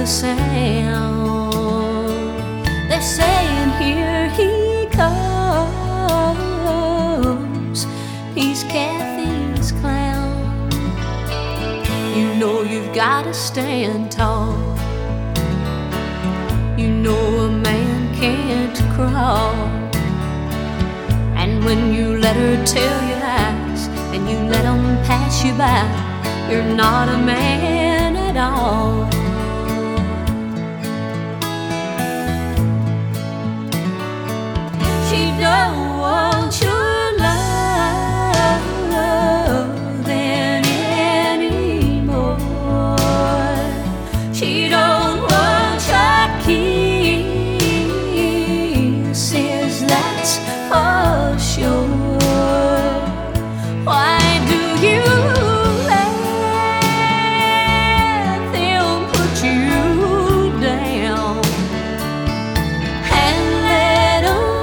the sound. They're saying, here he comes, he's Kathy's clown. You know you've gotta stand tall. You know a man can't crawl. And when you let her tell your lies and you let them pass you by, you're not a man at all. She don't want your love anymore. She don't want your kisses, that's for sure. Why do you let them put you down and let them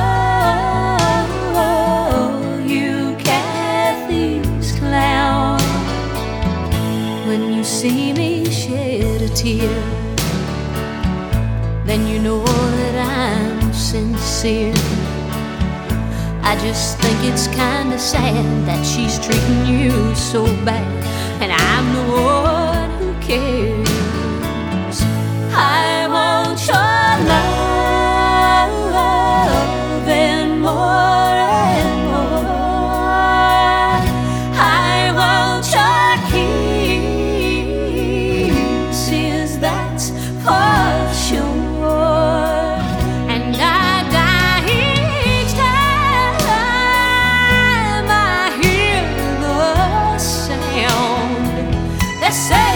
call you Kathy's clown? When you see me shed a tear, then you know that I'm sincere. I just think it's kinda sad that she's treating you so bad, and I'm the one who cares. I want your love and more. I want your kisses, that's for sure. And I die each time I hear the sound. They say